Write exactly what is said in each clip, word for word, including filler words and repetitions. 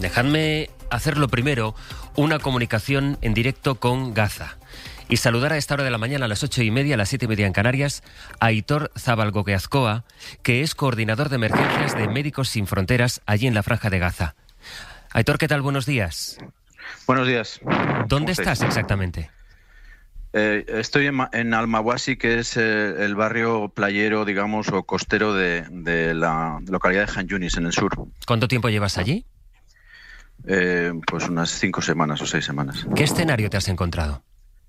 Dejadme hacer lo primero, una comunicación en directo con Gaza. Y saludar a esta hora de la mañana, a las ocho y media, a las siete y media en Canarias, a Aitor Zabalgokeazkoa, que es coordinador de emergencias de Médicos Sin Fronteras allí en la Franja de Gaza. Aitor, ¿qué tal? Buenos días. Buenos días. ¿Dónde estás exactamente? Eh, estoy en, en Almawasi, que es eh, el barrio playero, digamos, o costero de, de la localidad de Han Yunis, en el sur. ¿Cuánto tiempo llevas allí? Eh, pues unas cinco semanas o seis semanas. ¿Qué escenario te has encontrado?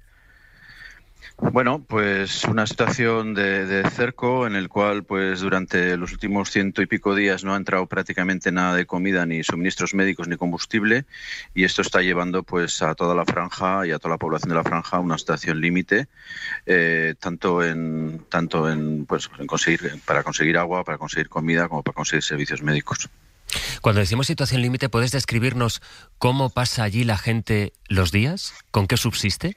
Bueno, pues una situación de, de cerco en el cual pues durante los últimos ciento y pico días no ha entrado prácticamente nada de comida, ni suministros médicos, ni combustible, y esto está llevando pues a toda la franja y a toda la población de la franja a una situación límite, eh, tanto en tanto en pues en conseguir para conseguir agua, para conseguir comida, como para conseguir servicios médicos. Cuando decimos situación límite, ¿puedes describirnos cómo pasa allí la gente los días? ¿Con qué subsiste?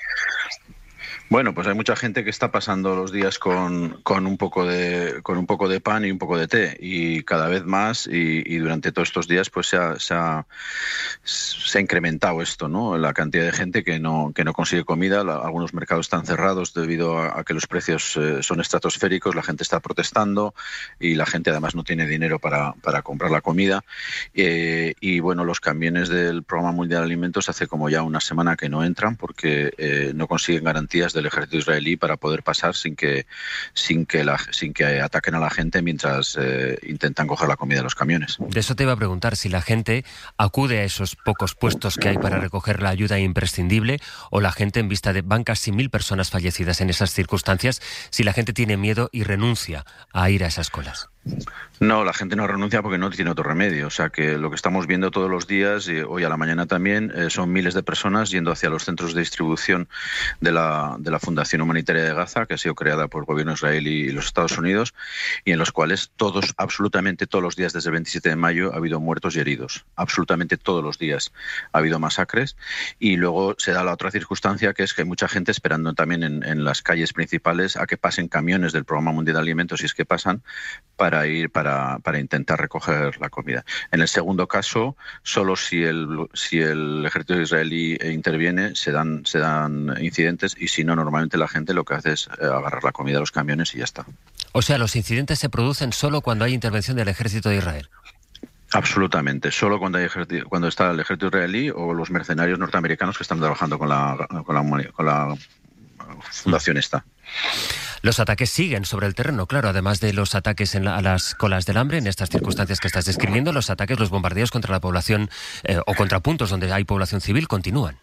Bueno, pues hay mucha gente que está pasando los días con, con un poco de con un poco de pan y un poco de té, y cada vez más y, y durante todos estos días pues se ha, se ha se ha incrementado esto, ¿no? La cantidad de gente que no que no consigue comida. La, algunos mercados están cerrados debido a, a que los precios eh, son estratosféricos. La gente está protestando y la gente además no tiene dinero para, para comprar la comida. Eh, y bueno, los camiones del Programa Mundial de Alimentos hace como ya una semana que no entran porque eh, no consiguen garantías del ejército israelí para poder pasar sin que sin que la, sin que ataquen a la gente mientras eh, intentan coger la comida de los camiones. De eso te iba a preguntar, si la gente acude a esos pocos puestos que hay para recoger la ayuda imprescindible, o la gente, en vista de van casi mil personas fallecidas en esas circunstancias, si la gente tiene miedo y renuncia a ir a esas colas. No, la gente no renuncia porque no tiene otro remedio. O sea que lo que estamos viendo todos los días, y hoy a la mañana también, eh, son miles de personas yendo hacia los centros de distribución de la, de la Fundación Humanitaria de Gaza, que ha sido creada por el gobierno israelí y los Estados Unidos, y en los cuales todos, absolutamente todos los días desde el veintisiete de mayo ha habido muertos y heridos. Absolutamente todos los días ha habido masacres. Y luego se da la otra circunstancia, que es que hay mucha gente esperando también en, en las calles principales a que pasen camiones del Programa Mundial de Alimentos, si es que pasan, para ir para, para intentar recoger la comida. En el segundo caso, solo si el si el ejército israelí interviene se dan se dan incidentes, y si no, normalmente la gente lo que hace es agarrar la comida a los camiones y ya está. O sea, los incidentes se producen solo cuando hay intervención del ejército de Israel. Absolutamente, solo cuando hay cuando está el ejército israelí o los mercenarios norteamericanos que están trabajando con la con la, con la fundación esta. Los ataques siguen sobre el terreno, claro, además de los ataques en la, a las colas del hambre, en estas circunstancias que estás describiendo, los ataques, los bombardeos contra la población eh, o contra puntos donde hay población civil continúan.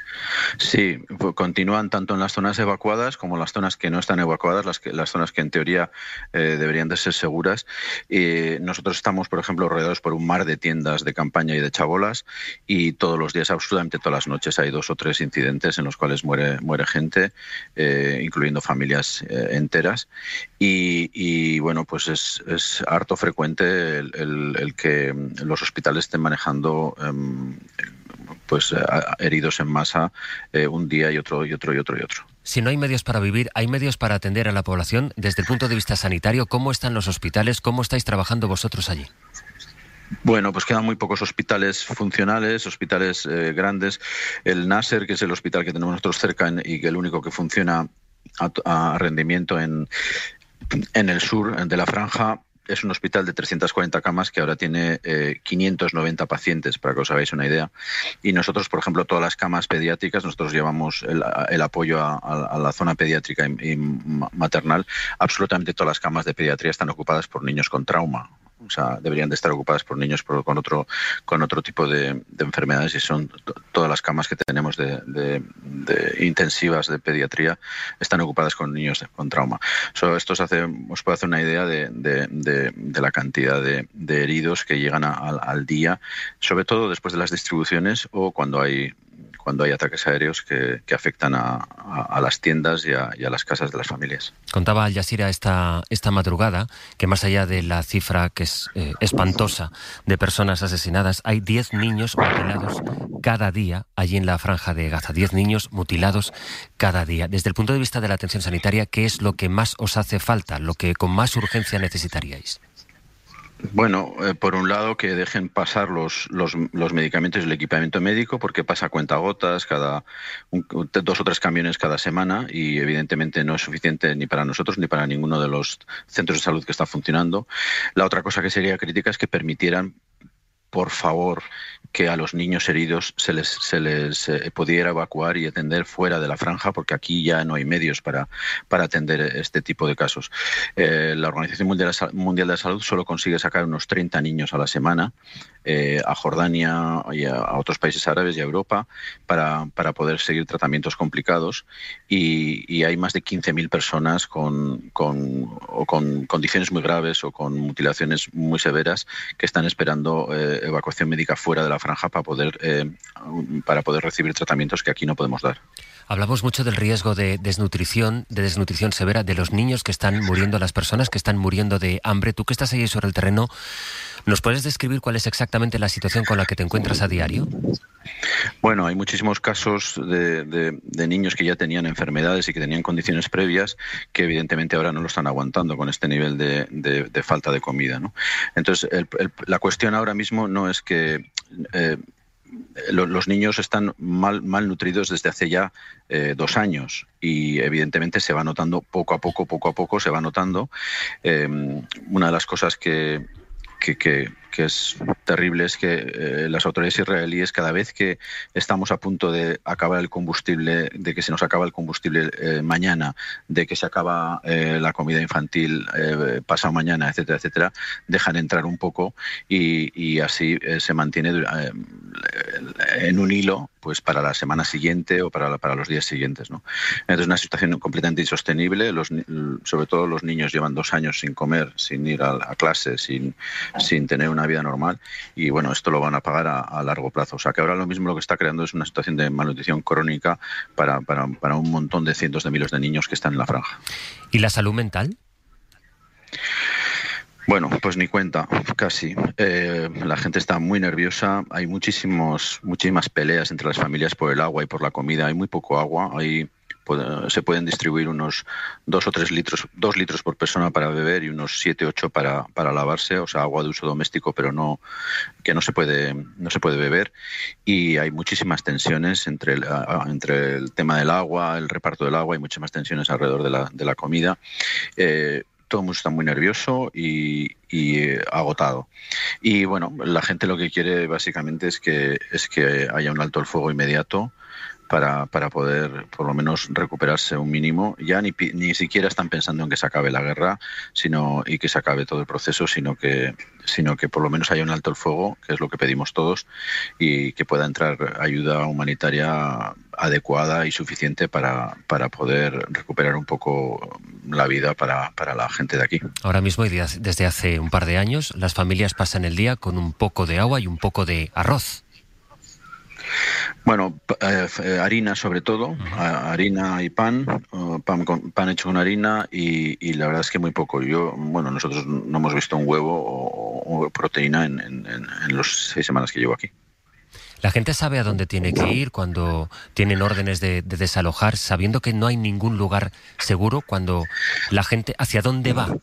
Sí, continúan tanto en las zonas evacuadas como en las zonas que no están evacuadas, las, que, las zonas que en teoría eh, deberían de ser seguras. Eh, nosotros estamos, por ejemplo, rodeados por un mar de tiendas de campaña y de chabolas, y todos los días, absolutamente todas las noches, hay dos o tres incidentes en los cuales muere, muere gente, eh, incluyendo familias eh, enteras. Y, y bueno, pues es, es harto frecuente el, el, el que los hospitales estén manejando eh, pues eh, heridos en masa eh, un día y otro y otro y otro y otro. Si no hay medios para vivir, ¿hay medios para atender a la población? Desde el punto de vista sanitario, ¿cómo están los hospitales? ¿Cómo estáis trabajando vosotros allí? Bueno, pues quedan muy pocos hospitales funcionales, hospitales eh, grandes. El Nasser, que es el hospital que tenemos nosotros cerca en, y que el único que funciona a, a rendimiento en, en el sur de la franja, es un hospital de trescientas cuarenta camas que ahora tiene eh, quinientos noventa pacientes, para que os hagáis una idea. Y nosotros, por ejemplo, todas las camas pediátricas, nosotros llevamos el, el apoyo a, a la zona pediátrica y, y maternal. Absolutamente todas las camas de pediatría están ocupadas por niños con trauma. O sea, deberían de estar ocupadas por niños por, con otro con otro tipo de, de enfermedades, y son t- todas las camas que tenemos de, de, de intensivas de pediatría están ocupadas con niños de, con trauma. So, esto os, hace, os puede hacer una idea de, de, de, de la cantidad de, de heridos que llegan a, a, al día, sobre todo después de las distribuciones o cuando hay cuando hay ataques aéreos que, que afectan a, a, a las tiendas y a, y a las casas de las familias. Contaba Al Jazeera esta, esta madrugada que, más allá de la cifra que es eh, espantosa de personas asesinadas, hay diez niños mutilados cada día allí en la Franja de Gaza. diez niños mutilados cada día. Desde el punto de vista de la atención sanitaria, ¿qué es lo que más os hace falta, lo que con más urgencia necesitaríais? Bueno, eh, por un lado que dejen pasar los, los, los medicamentos y el equipamiento médico, porque pasa a cuentagotas, cada un, dos o tres camiones cada semana, y evidentemente no es suficiente ni para nosotros ni para ninguno de los centros de salud que está funcionando. La otra cosa que sería crítica es que permitieran, por favor, que a los niños heridos se les, se les eh, pudiera evacuar y atender fuera de la franja, porque aquí ya no hay medios para, para atender este tipo de casos. Eh, la Organización Mundial de la Salud solo consigue sacar unos treinta niños a la semana eh, a Jordania y a, a otros países árabes y a Europa para, para poder seguir tratamientos complicados, y, y hay más de quince mil personas con, con, o con condiciones muy graves o con mutilaciones muy severas que están esperando eh, evacuación médica fuera de la franja para poder, eh, para poder recibir tratamientos que aquí no podemos dar. Hablamos mucho del riesgo de desnutrición, de desnutrición severa, de los niños que están muriendo, las personas que están muriendo de hambre. Tú que estás ahí sobre el terreno, ¿nos puedes describir cuál es exactamente la situación con la que te encuentras a diario? Bueno, hay muchísimos casos de, de, de niños que ya tenían enfermedades y que tenían condiciones previas que evidentemente ahora no lo están aguantando con este nivel de, de, de falta de comida, ¿no? Entonces, el, el, la cuestión ahora mismo no es que eh, lo, los niños están mal, mal nutridos desde hace ya eh, dos años y evidentemente se va notando poco a poco, poco a poco se va notando. Eh, una de las cosas que Que, que, que es terrible es que eh, las autoridades israelíes, cada vez que estamos a punto de acabar el combustible, de que se nos acaba el combustible eh, mañana, de que se acaba eh, la comida infantil eh, pasado mañana, etcétera, etcétera, dejan entrar un poco y, y así eh, se mantiene eh, en un hilo pues para la semana siguiente o para, para los días siguientes, ¿no? Entonces es una situación completamente insostenible. Los, sobre todo los niños llevan dos años sin comer, sin ir a, a clase, sin, sin tener una vida normal, y bueno, esto lo van a pagar a, a largo plazo. O sea que ahora lo mismo lo que está creando es una situación de malnutrición crónica para, para, para un montón de cientos de miles de niños que están en la franja. ¿Y la salud mental? Bueno, pues ni cuenta, casi. Eh, la gente está muy nerviosa, hay muchísimos, muchísimas peleas entre las familias por el agua y por la comida, hay muy poco agua, hay, se pueden distribuir unos dos o tres litros, dos litros por persona para beber y unos siete, ocho para, para lavarse, o sea, agua de uso doméstico, pero no, que no se puede, no se puede beber, y hay muchísimas tensiones entre el, entre el tema del agua, el reparto del agua, hay muchísimas tensiones alrededor de la, de la comida. Eh, Todo el mundo está muy nervioso y, y eh, agotado. Y bueno, la gente lo que quiere básicamente es que, es que haya un alto el fuego inmediato para, para poder por lo menos recuperarse un mínimo. Ya ni, ni siquiera están pensando en que se acabe la guerra sino y que se acabe todo el proceso, sino que, sino que por lo menos haya un alto el fuego, que es lo que pedimos todos, y que pueda entrar ayuda humanitaria adecuada y suficiente para, para poder recuperar un poco la vida para, para la gente de aquí. Ahora mismo y desde hace un par de años las familias pasan el día con un poco de agua y un poco de arroz. Bueno, eh, harina sobre todo, uh-huh. harina y pan, uh, pan, con, pan hecho con harina y, y la verdad es que muy poco. Yo, bueno, nosotros no hemos visto un huevo o, o proteína en, en, en las seis semanas que llevo aquí. ¿La gente sabe a dónde tiene que ir cuando tienen órdenes de, de desalojar, sabiendo que no hay ningún lugar seguro, cuando la gente, hacia dónde va?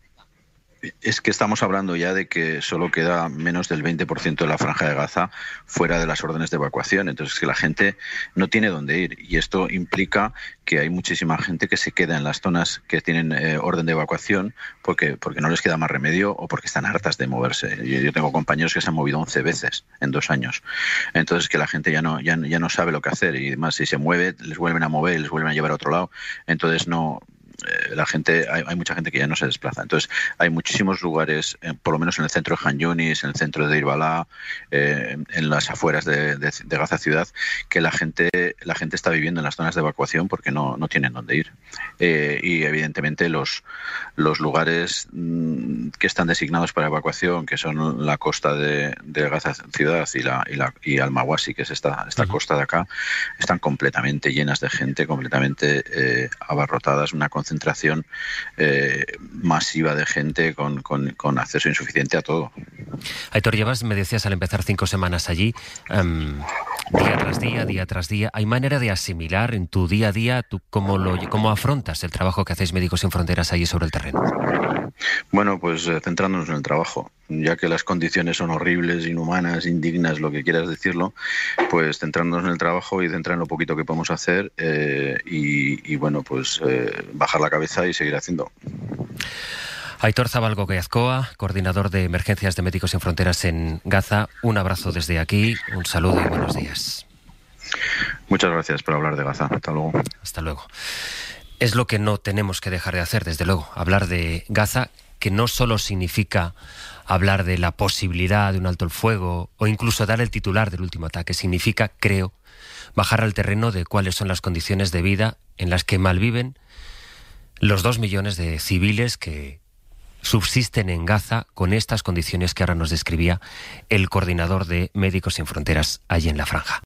Es que estamos hablando ya de que solo queda menos del veinte por ciento de la franja de Gaza fuera de las órdenes de evacuación. Entonces es que la gente no tiene dónde ir y esto implica que hay muchísima gente que se queda en las zonas que tienen eh, orden de evacuación porque, porque no les queda más remedio o porque están hartas de moverse. Yo, yo tengo compañeros que se han movido once veces en dos años. Entonces que la gente ya no, ya, ya no sabe lo que hacer y además si se mueve les vuelven a mover, les vuelven a llevar a otro lado. Entonces no... la gente hay, hay mucha gente que ya no se desplaza. Entonces hay muchísimos lugares, eh, por lo menos en el centro de Han Yunis, en el centro de Irbalá, eh, en las afueras de, de, de Gaza ciudad, que la gente la gente está viviendo en las zonas de evacuación porque no, no tienen dónde ir. Eh, y evidentemente los, los lugares mmm, que están designados para evacuación, que son la costa de, de Gaza ciudad y, la, y, la, y Al-Mawasi, que es esta, esta uh-huh. costa de acá, están completamente llenas de gente, completamente eh, abarrotadas, una concentración eh, masiva de gente con, con, con acceso insuficiente a todo. Aitor, llevas, me decías al empezar, cinco semanas allí, um, día tras día, día tras día. ¿Hay manera de asimilar en tu día a día tú cómo, lo, cómo afrontas el trabajo que hacéis Médicos Sin Fronteras allí sobre el terreno? Bueno, pues eh, centrándonos en el trabajo. Ya que las condiciones son horribles, inhumanas, indignas, lo que quieras decirlo, pues centrándonos en el trabajo y centrar en lo poquito que podemos hacer eh, y, y, bueno, pues eh, bajar la cabeza y seguir haciendo. Aitor Zabal Goqueazcoa, coordinador de Emergencias de Médicos Sin Fronteras en Gaza, un abrazo desde aquí, un saludo y buenos días. Muchas gracias por hablar de Gaza. Hasta luego. Hasta luego. Es lo que no tenemos que dejar de hacer, desde luego, hablar de Gaza, que no solo significa hablar de la posibilidad de un alto el fuego o incluso dar el titular del último ataque. Significa, creo, bajar al terreno de cuáles son las condiciones de vida en las que malviven los dos millones de civiles que subsisten en Gaza con estas condiciones que ahora nos describía el coordinador de Médicos Sin Fronteras allí en la franja.